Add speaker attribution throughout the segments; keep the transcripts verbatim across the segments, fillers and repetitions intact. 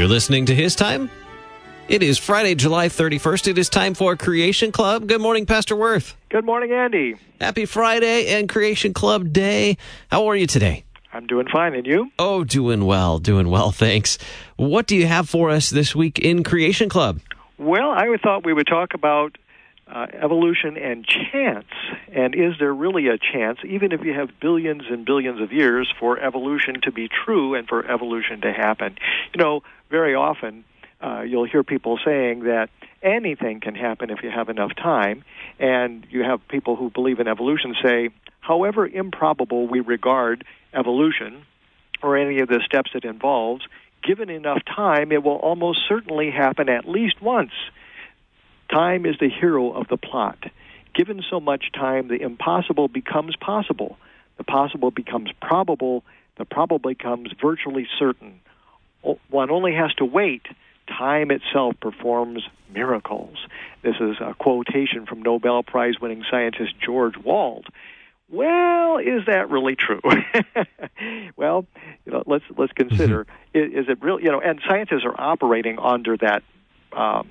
Speaker 1: You're listening to His Time. It is Friday, July thirty-first. It is time for Creation Club. Good morning, Pastor Worth.
Speaker 2: Good morning, Andy.
Speaker 1: Happy Friday and Creation Club Day. How are you today?
Speaker 2: I'm doing fine, and you?
Speaker 1: Oh, doing well, doing well, thanks. What do you have for us this week in Creation Club?
Speaker 2: Well, I thought we would talk about uh, evolution and chance. And is there really a chance, even if you have billions and billions of years, for evolution to be true and for evolution to happen? You know, very often uh, you'll hear people saying that anything can happen if you have enough time, and you have people who believe in evolution say, however improbable we regard evolution or any of the steps it involves, given enough time, it will almost certainly happen at least once. Time is the hero of the plot. Given so much time, the impossible becomes possible. The possible becomes probable. The probable becomes virtually certain. One only has to wait. Time itself performs miracles. This is a quotation from Nobel Prize-winning scientist George Wald. Well, is that really true? Well, you know, let's let's consider: mm-hmm. is, is it real? You know, and scientists are operating under that um,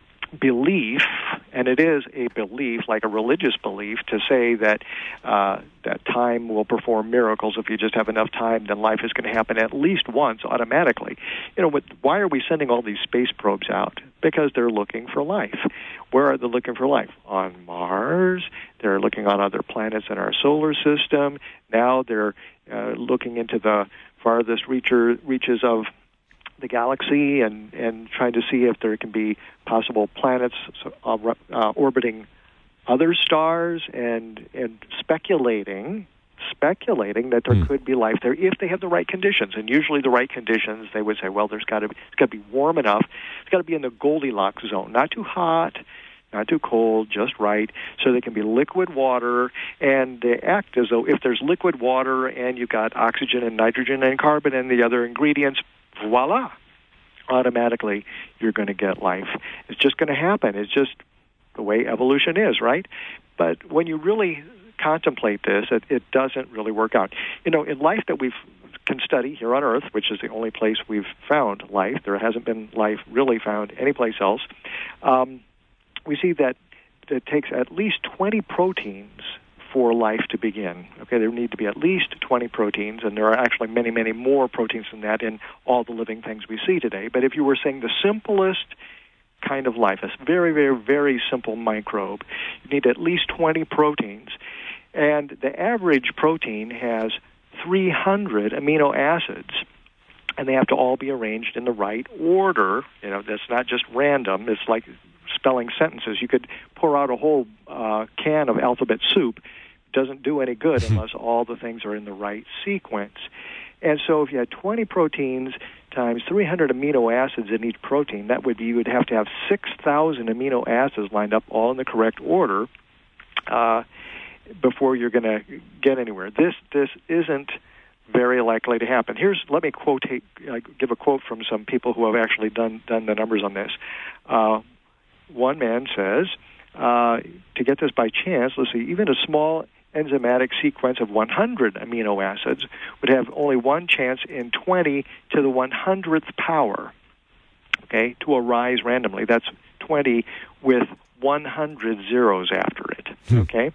Speaker 2: belief, and it is a belief, like a religious belief, to say that uh, that time will perform miracles. If you just have enough time, then life is going to happen at least once automatically. You know, with, why are we sending all these space probes out? Because they're looking for life. Where are they looking for life? On Mars. They're looking on other planets in our solar system. Now they're uh, looking into the farthest reacher, reaches of the galaxy and, and trying to see if there can be possible planets uh, uh, orbiting other stars and and speculating speculating that there mm. could be life there if they have the right conditions. And usually the right conditions, they would say, well, there's got to be, it's got to be warm enough. It's got to be in the Goldilocks zone, not too hot, not too cold, just right, so they can be liquid water, and they act as though if there's liquid water and you've got oxygen and nitrogen and carbon and the other ingredients, voila, automatically you're going to get life. It's just going to happen. It's just the way evolution is, right? But when you really contemplate this, it, it doesn't really work out. You know, in life that we can study here on Earth, which is the only place we've found life, there hasn't been life really found anyplace else, um, we see that it takes at least twenty proteins for life to begin. Okay, there need to be at least twenty proteins, and there are actually many, many more proteins than that in all the living things we see today. But if you were saying the simplest kind of life, a very, very, very simple microbe, you need at least twenty proteins. And the average protein has three hundred amino acids, and they have to all be arranged in the right order. You know, that's not just random. It's like spelling sentences. You could pour out a whole uh, can of alphabet soup. It doesn't do any good unless all the things are in the right sequence. And so if you had twenty proteins times three hundred amino acids in each protein, that would be, you would have to have six thousand amino acids lined up all in the correct order uh, before you're going to get anywhere. This this isn't very likely to happen. Here's, let me quote, uh, give a quote from some people who have actually done done the numbers on this. Uh, one man says, uh, to get this by chance, let's see, even a small enzymatic sequence of one hundred amino acids would have only one chance in twenty to the one hundredth power, okay, to arise randomly. That's twenty with one hundred zeros after it, okay?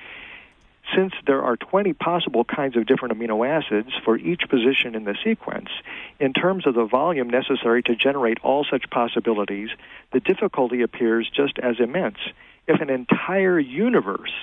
Speaker 2: Since there are twenty possible kinds of different amino acids for each position in the sequence, in terms of the volume necessary to generate all such possibilities, the difficulty appears just as immense. If an entire universe,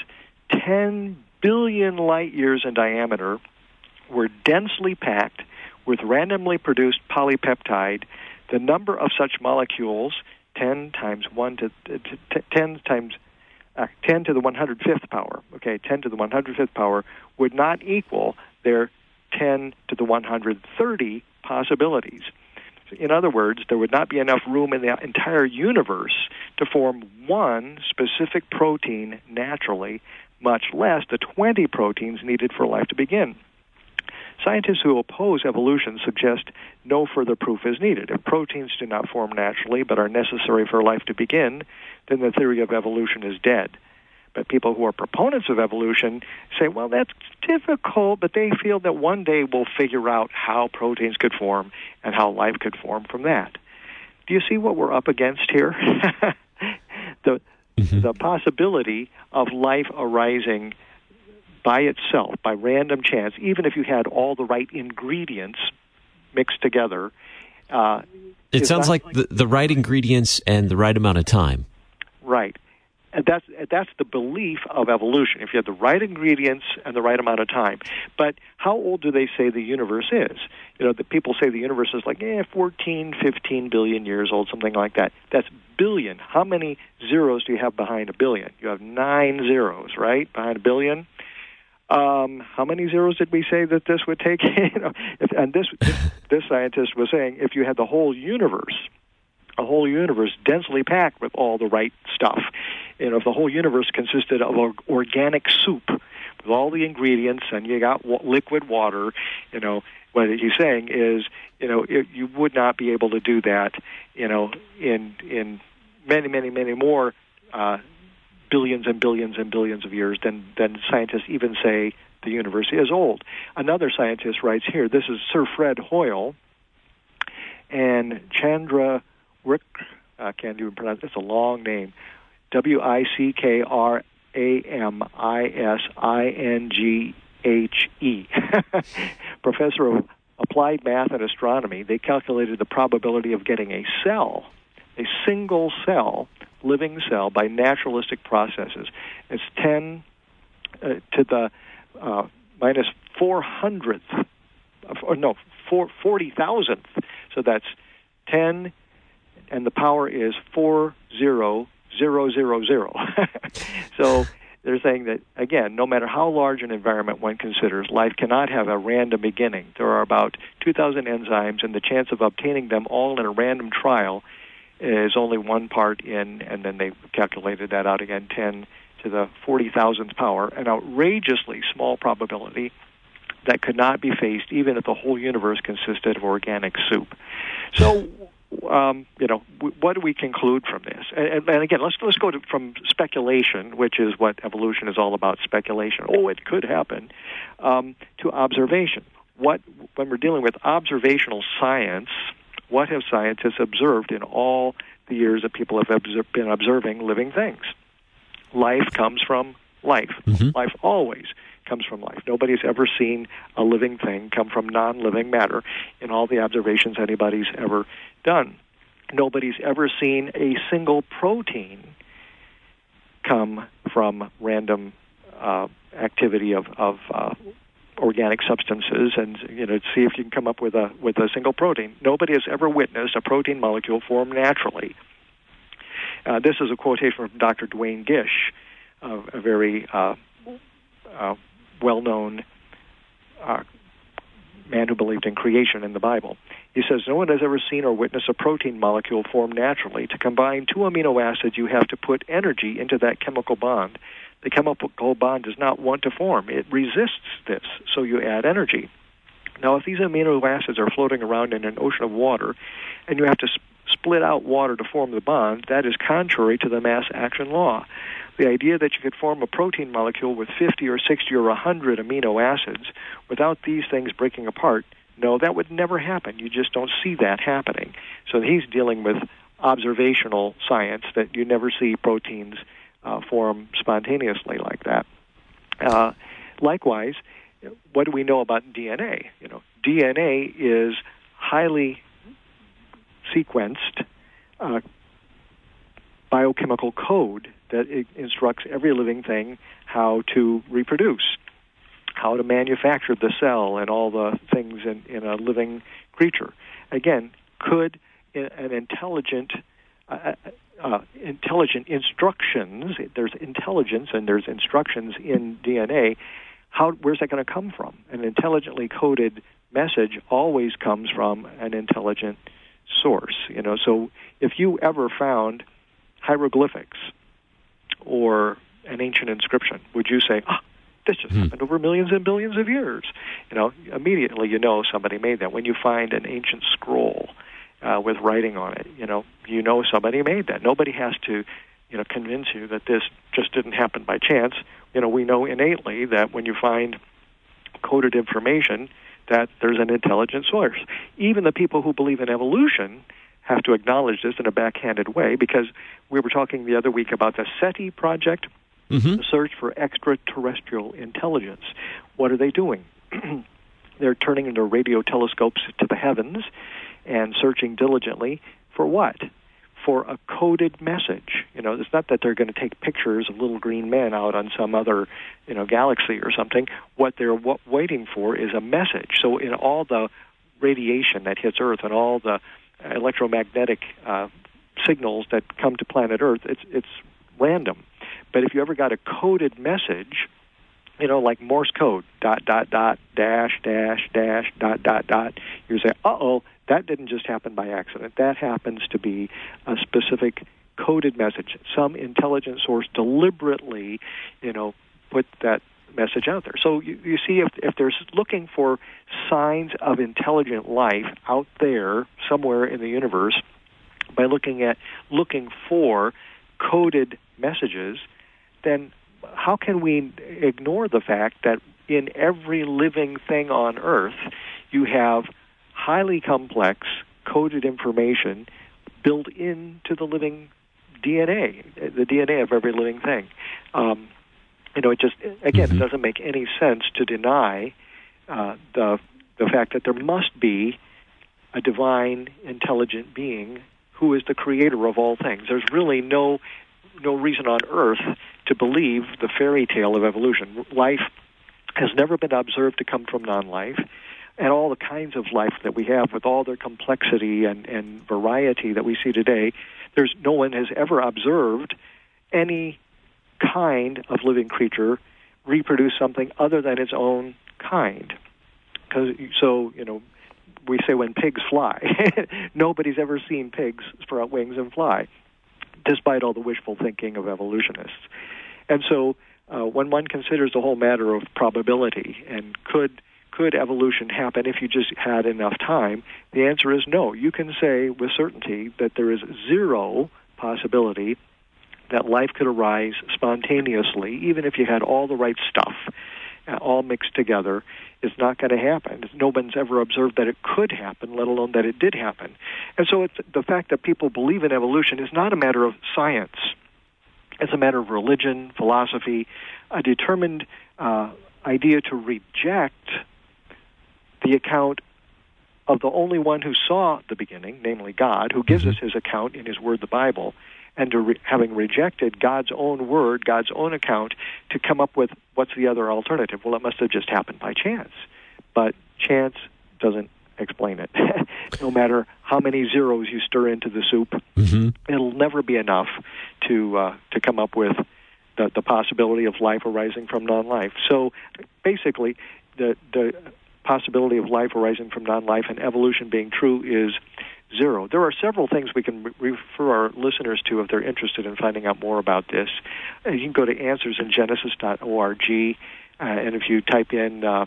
Speaker 2: ten billion light years in diameter, were densely packed with randomly produced polypeptide, the number of such molecules, ten times one to, to, to ten times uh, ten to the one hundred fifth power, okay, ten to the one hundred fifth power, would not equal their ten to the one hundred thirty possibilities. In other words, there would not be enough room in the entire universe to form one specific protein naturally, much less the twenty proteins needed for life to begin. Scientists who oppose evolution suggest no further proof is needed. If proteins do not form naturally but are necessary for life to begin, then the theory of evolution is dead. But people who are proponents of evolution say, well, that's difficult, but they feel that one day we'll figure out how proteins could form and how life could form from that. do you see what we're up against here? the mm-hmm. the possibility of life arising by itself, by random chance, even if you had all the right ingredients mixed together. Uh,
Speaker 1: it sounds like the, the right ingredients and the right amount of time.
Speaker 2: Right. And that's that's the belief of evolution, if you have the right ingredients and the right amount of time. But how old do they say the universe is? You know, the people say the universe is like, eh, fourteen, fifteen billion years old, something like that. That's billion. How many zeros do you have behind a billion? You have nine zeros, right, behind a billion? Um, how many zeros did we say that this would take? you know, if, and this, this this scientist was saying if you had the whole universe, a whole universe densely packed with all the right stuff, you know, if the whole universe consisted of an organic soup with all the ingredients and you got w- liquid water, you know, what he's saying is, you know, it, you would not be able to do that, you know, in in many, many, many more uh, billions and billions and billions of years than, than scientists even say the universe is old. Another scientist writes here, this is Sir Fred Hoyle and Chandra Rick, I can't even pronounce it, it's a long name, W I C K R A M I S I N G H E, professor of applied math and astronomy. They calculated the probability of getting a cell, a single cell, living cell, by naturalistic processes. It's ten uh, to the uh, minus four hundredth, or no, four, forty thousandth. So that's ten, and the power is four zero zero zero zero. So they're saying that, again, no matter how large an environment one considers, life cannot have a random beginning. There are about two thousand enzymes, and the chance of obtaining them all in a random trial is only one part in, and then they calculated that out again, ten to the forty thousandth power, an outrageously small probability that could not be faced even if the whole universe consisted of organic soup. So, um, you know, w- what do we conclude from this? And, and again, let's let's go to, from speculation, which is what evolution is all about, speculation. Oh, it could happen, um, to observation. What, when we're dealing with observational science, what have scientists observed in all the years that people have obser- been observing living things? Life comes from life. Mm-hmm. Life always comes from life. Nobody's ever seen a living thing come from non-living matter in all the observations anybody's ever done. Nobody's ever seen a single protein come from random uh, activity of, of uh, organic substances, and you know, see if you can come up with a with a single protein. Nobody has ever witnessed a protein molecule form naturally. Uh, this is a quotation from Doctor Duane Gish, uh, a very uh, uh, well-known uh, man who believed in creation in the Bible. He says, no one has ever seen or witnessed a protein molecule form naturally. To combine two amino acids, you have to put energy into that chemical bond. The chemical bond does not want to form. It resists this, so you add energy. Now, if these amino acids are floating around in an ocean of water, and you have to sp- split out water to form the bond, that is contrary to the mass action law. The idea that you could form a protein molecule with fifty or sixty or one hundred amino acids without these things breaking apart, no, that would never happen. You just don't see that happening. So he's dealing with observational science, that you never see proteins uh, form spontaneously like that. Uh, likewise, what do we know about D N A? You know, D N A is highly sequenced uh, biochemical code that it instructs every living thing how to reproduce, how to manufacture the cell and all the things in, in a living creature. Again, could an intelligent uh, uh, intelligent instructions, there's intelligence and there's instructions in D N A, how, where's that going to come from? An intelligently coded message always comes from an intelligent source. You know, so if you ever found hieroglyphics or an ancient inscription, would you say, ah, this just hmm. happened over millions and billions of years? You know, immediately you know somebody made that. When you find an ancient scroll uh, with writing on it, you know, you know somebody made that. Nobody has to, you know, convince you that this just didn't happen by chance. You know, we know innately that when you find coded information, that there's an intelligent source. Even the people who believe in evolution have to acknowledge this in a backhanded way, because we were talking the other week about the SETI project, mm-hmm. the search for extraterrestrial intelligence. What are they doing? They're turning their radio telescopes to the heavens and searching diligently for what? For a coded message. You know, it's not that they're going to take pictures of little green men out on some other, you know, galaxy or something. What they're w- waiting for is a message. So in all the radiation that hits Earth and all the electromagnetic uh, signals that come to planet Earth, it's it's random. But if you ever got a coded message, you know, like Morse code, dot, dot, dot, dash, dash, dash, dot, dot, dot, you say, uh-oh, that didn't just happen by accident. That happens to be a specific coded message. Some intelligent source deliberately, you know, put that message out there. So you, you see, if, if there's looking for signs of intelligent life out there somewhere in the universe, by looking at looking for coded messages, then how can we ignore the fact that in every living thing on Earth, you have highly complex coded information built into the living D N A, the D N A of every living thing. Um, you know, it just, again, mm-hmm. it doesn't make any sense to deny uh, the the fact that there must be a divine, intelligent being who is the creator of all things. There's really no no reason on Earth to believe the fairy tale of evolution. Life has never been observed to come from non-life, and all the kinds of life that we have with all their complexity and, and variety that we see today, there's no one has ever observed any kind of living creature reproduce something other than its own kind. 'Cause, so, you know, we say when pigs fly, nobody's ever seen pigs sprout wings and fly, despite all the wishful thinking of evolutionists. And so uh, when one considers the whole matter of probability and could could evolution happen if you just had enough time, the answer is no. You can say with certainty that there is zero possibility that life could arise spontaneously, even if you had all the right stuff, uh, all mixed together. It's not going to happen. No one's ever observed that it could happen, let alone that it did happen. And so it's, the fact that people believe in evolution is not a matter of science. It's a matter of religion, philosophy, a determined uh, idea to reject the account of the only one who saw the beginning, namely God, who gives us his account in his word, the Bible, and to re- having rejected God's own word, God's own account, to come up with what's the other alternative. Well, it must have just happened by chance. But chance doesn't explain it. No matter how many zeros you stir into the soup, mm-hmm. it'll never be enough to uh, to come up with the, the possibility of life arising from non-life. So basically, the the possibility of life arising from non-life and evolution being true is zero. There are several things we can re- refer our listeners to if they're interested in finding out more about this. Uh, you can go to answers in genesis dot org, uh, and if you type in uh,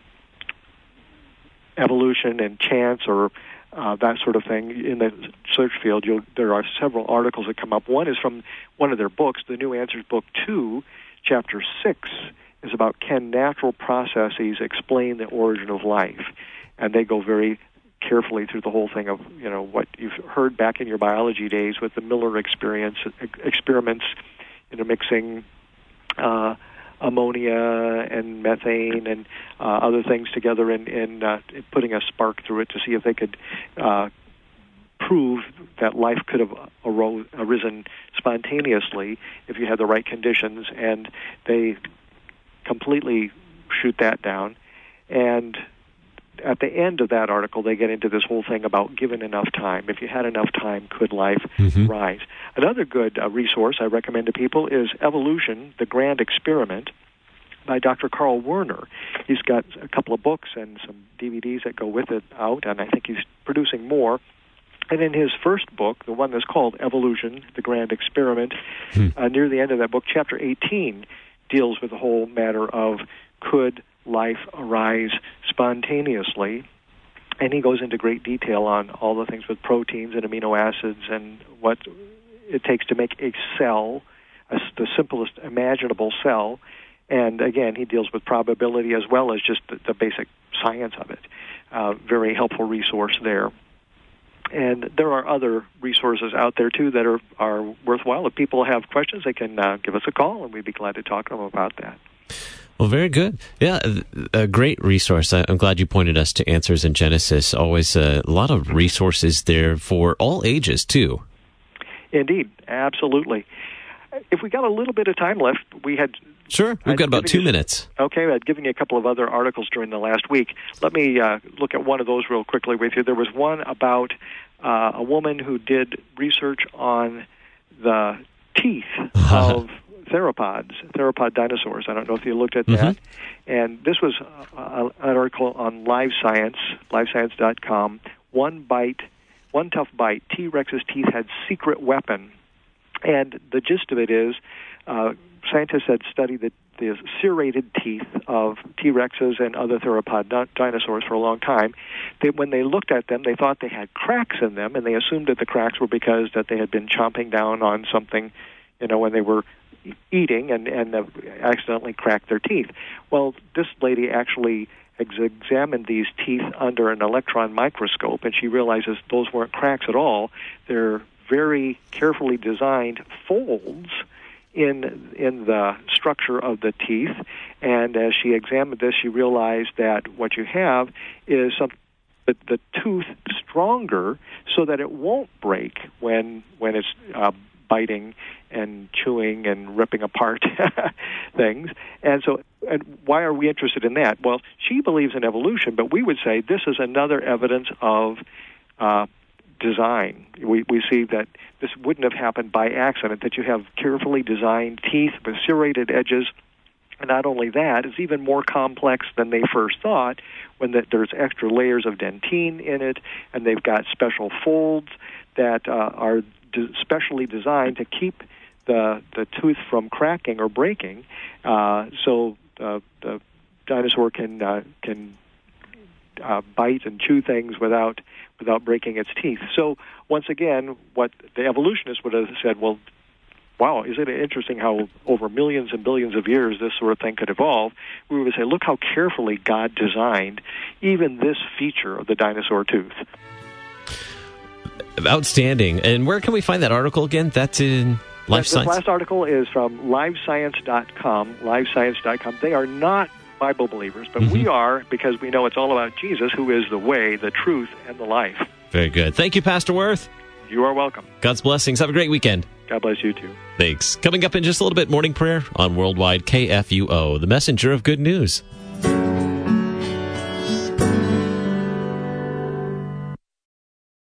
Speaker 2: evolution and chance or uh, that sort of thing in the search field, you'll, there are several articles that come up. One is from one of their books, the New Answers Book two, Chapter six, is about can natural processes explain the origin of life? And they go very carefully through the whole thing of, you know, what you've heard back in your biology days with the Miller experience, experiments, you know, mixing uh, ammonia and methane and uh, other things together and, and uh, putting a spark through it to see if they could uh, prove that life could have arose, arisen spontaneously if you had the right conditions. And they completely shoot that down. And at the end of that article, they get into this whole thing about given enough time. If you had enough time, could life mm-hmm. rise? Another good uh, resource I recommend to people is Evolution, the Grand Experiment by Doctor Carl Werner. He's got a couple of books and some D V Ds that go with it out, and I think he's producing more. And in his first book, the one that's called Evolution, the Grand Experiment, hmm. uh, near the end of that book, chapter eighteen deals with the whole matter of could life arise spontaneously, and he goes into great detail on all the things with proteins and amino acids and what it takes to make a cell, a, the simplest imaginable cell. And again, he deals with probability as well as just the, the basic science of it. Uh, very helpful resource there. And there are other resources out there, too, that are, are worthwhile. If people have questions, they can uh, give us a call, and we'd be glad to talk to them about that.
Speaker 1: Well, very good. Yeah, a great resource. I'm glad you pointed us to Answers in Genesis. Always a lot of resources there for all ages, too.
Speaker 2: Indeed, absolutely. If we got a little bit of time left, we had...
Speaker 1: Sure, we've
Speaker 2: I'd
Speaker 1: got about two
Speaker 2: you,
Speaker 1: minutes.
Speaker 2: Okay, I'd given you a couple of other articles during the last week. Let me uh, look at one of those real quickly with you. There was one about uh, a woman who did research on the teeth of theropods, theropod dinosaurs. I don't know if you looked at that. Mm-hmm. And this was uh, an article on Live Science, live science dot com. One bite, one tough bite, T-Rex's teeth had secret weapon. And the gist of it is... Uh, Scientists had studied the, the serrated teeth of T-Rexes and other theropod di- dinosaurs for a long time. They, when they looked at them, they thought they had cracks in them, and they assumed that the cracks were because that they had been chomping down on something, you know, when they were eating and, and uh, accidentally cracked their teeth. Well, this lady actually ex- examined these teeth under an electron microscope, and she realizes those weren't cracks at all. They're very carefully designed folds in in the structure of the teeth, and as she examined this, she realized that what you have is some the, the tooth stronger so that it won't break when when it's uh, biting and chewing and ripping apart things. And so, and why are we interested in that? Well, she believes in evolution, but we would say this is another evidence of uh, design. We we see that this wouldn't have happened by accident, that you have carefully designed teeth with serrated edges. And not only that, it's even more complex than they first thought, when that there's extra layers of dentine in it, and they've got special folds that uh, are de- specially designed to keep the the tooth from cracking or breaking, uh, so uh, the dinosaur can uh, can uh, bite and chew things without without breaking its teeth. So once again, what the evolutionists would have said, well, wow, isn't it interesting how over millions and billions of years this sort of thing could evolve? We would say, look how carefully God designed even this feature of the dinosaur tooth.
Speaker 1: Outstanding. And where can we find that article again? That's in Live Science?
Speaker 2: This last article is from live science dot com, live science dot com. They are not Bible believers, but mm-hmm. we are, because we know it's all about Jesus, who is the way, the truth, and the life.
Speaker 1: Very good. Thank you, Pastor Worth.
Speaker 2: You are welcome.
Speaker 1: God's blessings. Have a great weekend.
Speaker 2: God bless you, too.
Speaker 1: Thanks. Coming up in just a little bit, morning prayer on Worldwide K F U O, the messenger of good news.